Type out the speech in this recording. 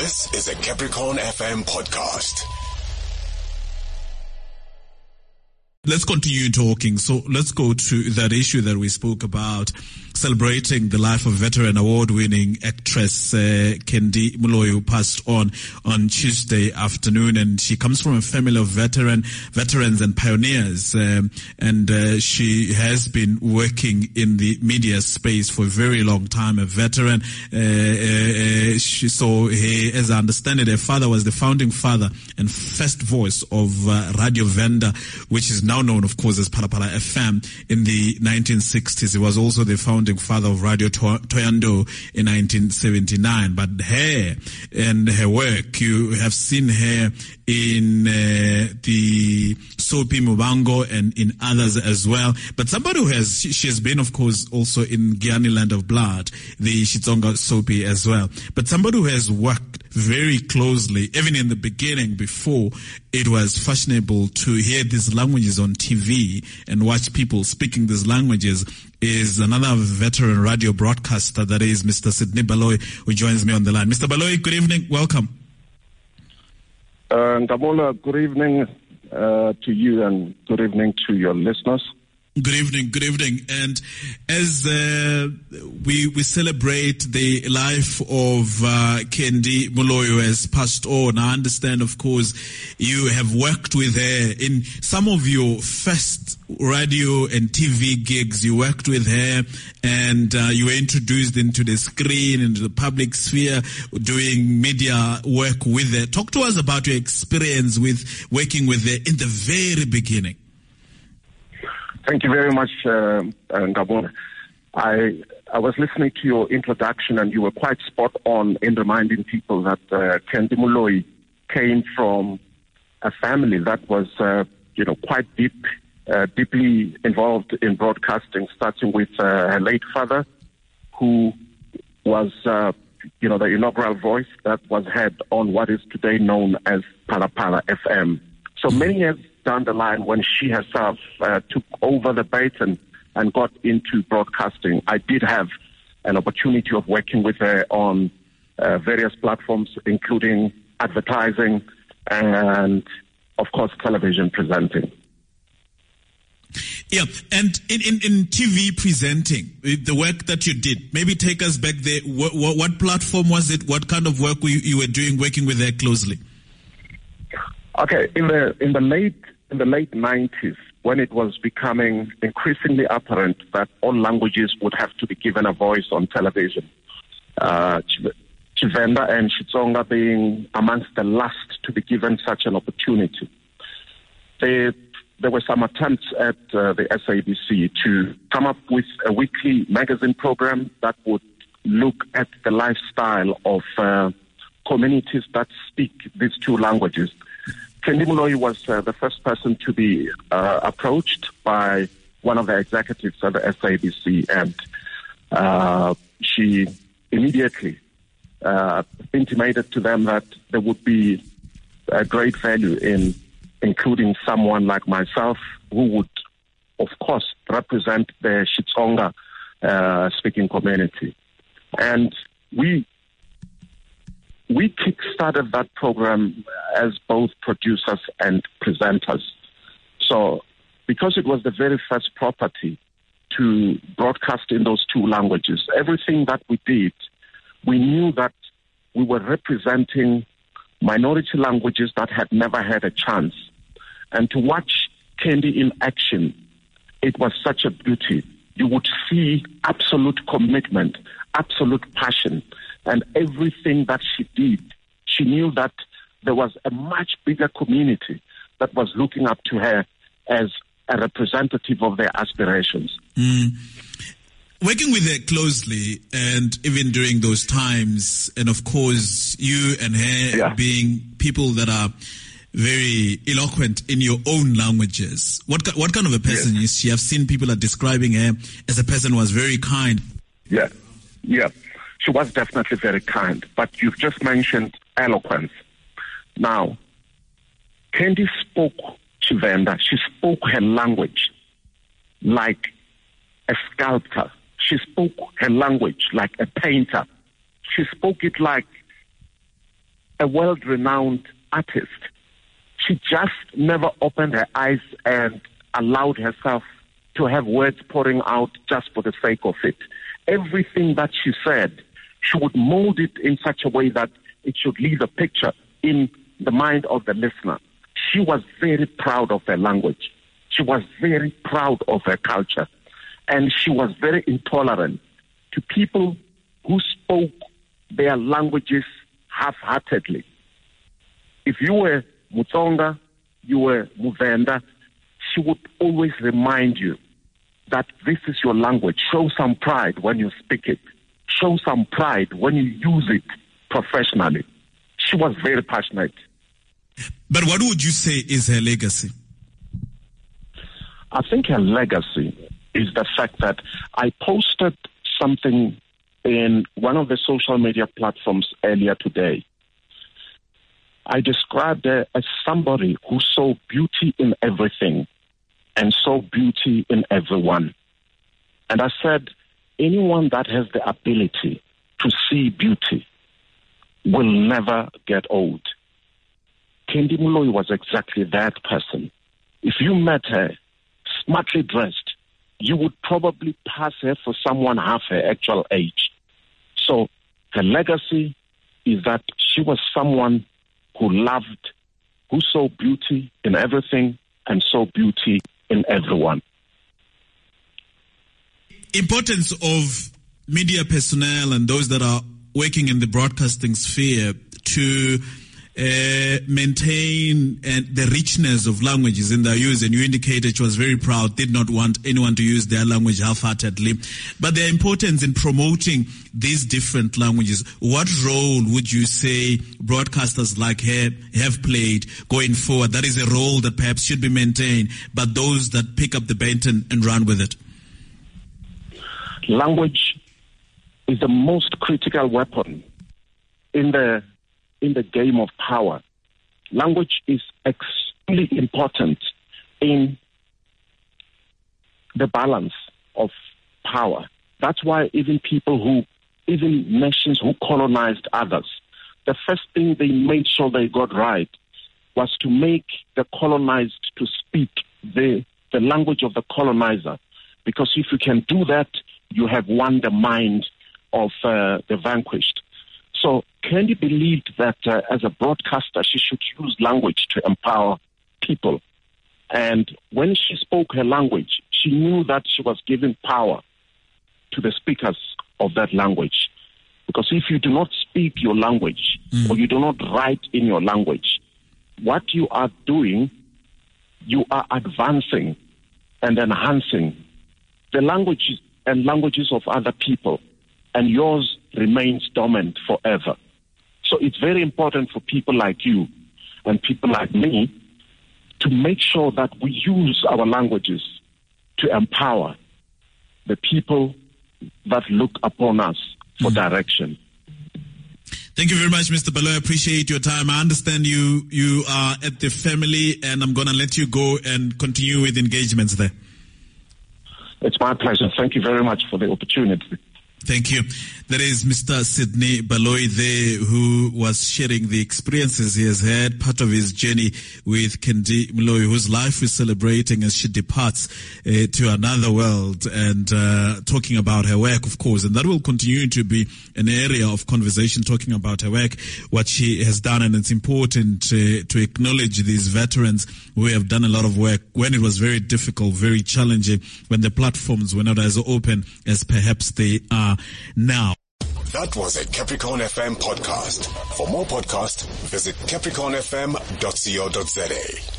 This is a Capricorn FM podcast. Let's continue talking. So let's go to that issue that we spoke about, celebrating the life of veteran award-winning actress Kendi Moloi, who passed on Tuesday afternoon. And she comes from a family of veterans and pioneers. And she has been working in the media space for a very long time, a veteran. As I understand it, her father was the founding father and first voice of Radio Venda, which is now known, of course, as Palapala FM in the 1960s. He was also the founding father of Radio Toyando in 1979. But her and her work, you have seen her in the Soapy Mubango and in others as well. But somebody who she has been, of course, also in Giyani Land of Blood, the Xitsonga Soapy as well. But somebody who has worked very closely, even in the beginning, before it was fashionable to hear these languages on TV and watch people speaking these languages, is another veteran radio broadcaster, that is Mr. Sydney Baloyi, who joins me on the line. Mr. Baloyi, good evening. Welcome. Ngabola, good evening to you and good evening to your listeners. Good evening, good evening. And as we celebrate the life of Kendi Moloi, who has passed on, I understand, of course, you have worked with her in some of your first radio and TV gigs. You worked with her and you were introduced into the screen, into the public sphere, doing media work with her. Talk to us about your experience with working with her in the very beginning. Thank you very much, Ngabona. I was listening to your introduction, and you were quite spot on in reminding people that Kendi Moloi came from a family that was, quite deeply involved in broadcasting, starting with her late father, who was, the inaugural voice that was heard on what is today known as Palapala FM. So many years down the line, when she herself took over the baton and got into broadcasting, I did have an opportunity of working with her on various platforms, including advertising and, of course, television presenting. Yeah, and in TV presenting, the work that you did, maybe take us back there. What platform was it? What kind of work you were doing, working with her closely? Okay, in the late 90s, when it was becoming increasingly apparent that all languages would have to be given a voice on television, Tshivenda and Xitsonga being amongst the last to be given such an opportunity, there were some attempts at the SABC to come up with a weekly magazine program that would look at the lifestyle of communities that speak these two languages. Kendi Moloi was the first person to be approached by one of the executives at the SABC, and she immediately intimated to them that there would be a great value in including someone like myself who would, of course, represent the Xitsonga speaking community. And we kick-started that program as both producers and presenters. So because it was the very first property to broadcast in those two languages, everything that we did, we knew that we were representing minority languages that had never had a chance. And to watch Kendi in action, it was such a beauty. You would see absolute commitment, absolute passion, and everything that she did, she knew that there was a much bigger community that was looking up to her as a representative of their aspirations. Working with her closely, and even during those times, and of course, you and her being people that are very eloquent in your own languages. What kind of a person is she? I've seen people are describing her as a person who was very kind. Yeah. She was definitely very kind, but you've just mentioned eloquence. Now, Kendi spoke Tshivenda. She spoke her language like a sculptor. She spoke her language like a painter. She spoke it like a world-renowned artist. She just never opened her eyes and allowed herself to have words pouring out just for the sake of it. Everything that she said, she would mold it in such a way that it should leave a picture in the mind of the listener. She was very proud of her language. She was very proud of her culture. And she was very intolerant to people who spoke their languages half-heartedly. If you were Mutsonga, you were Muvenda, she would always remind you that this is your language. Show some pride when you speak it. Show some pride when you use it professionally. She was very passionate. But what would you say is her legacy? I think her legacy is the fact that I posted something in one of the social media platforms earlier today. I described her as somebody who saw beauty in everything and saw beauty in everyone. And I said, anyone that has the ability to see beauty will never get old. Kendi Moloi was exactly that person. If you met her smartly dressed, you would probably pass her for someone half her actual age. So her legacy is that she was someone who loved, who saw beauty in everything and saw beauty in everyone. Importance of media personnel and those that are working in the broadcasting sphere to maintain the richness of languages in their use. And you indicated she was very proud, did not want anyone to use their language half-heartedly. But their importance in promoting these different languages, what role would you say broadcasters like her have played going forward? That is a role that perhaps should be maintained, but those that pick up the baton and run with it. Language is the most critical weapon in the game of power. Language is extremely important in the balance of power. That's why even nations who colonized others, the first thing they made sure they got right was to make the colonized to speak the language of the colonizer. Because if you can do that, you have won the mind of the vanquished. So Kendi believed that as a broadcaster, she should use language to empower people. And when she spoke her language, she knew that she was giving power to the speakers of that language. Because if you do not speak your language, or you do not write in your language, what you are doing, you are advancing and enhancing the languages and languages of other people, and yours remains dormant forever. So it's very important for people like you and people like me to make sure that we use our languages to empower the people that look upon us for direction. Thank you very much, Mr. Baloyi. I appreciate your time. I understand you are at the family, and I'm going to let you go and continue with engagements there. It's my pleasure. Thank you very much for the opportunity. Thank you. There is Mr. Sidney Baloyi there, who was sharing the experiences he has had, part of his journey with Kendi Moloi, whose life we're celebrating as she departs to another world, and talking about her work, of course. And that will continue to be an area of conversation, talking about her work, what she has done. And it's important to acknowledge these veterans who have done a lot of work when it was very difficult, very challenging, when the platforms were not as open as perhaps they are now. That was a Capricorn FM podcast. For more podcasts, visit capricornfm.co.za.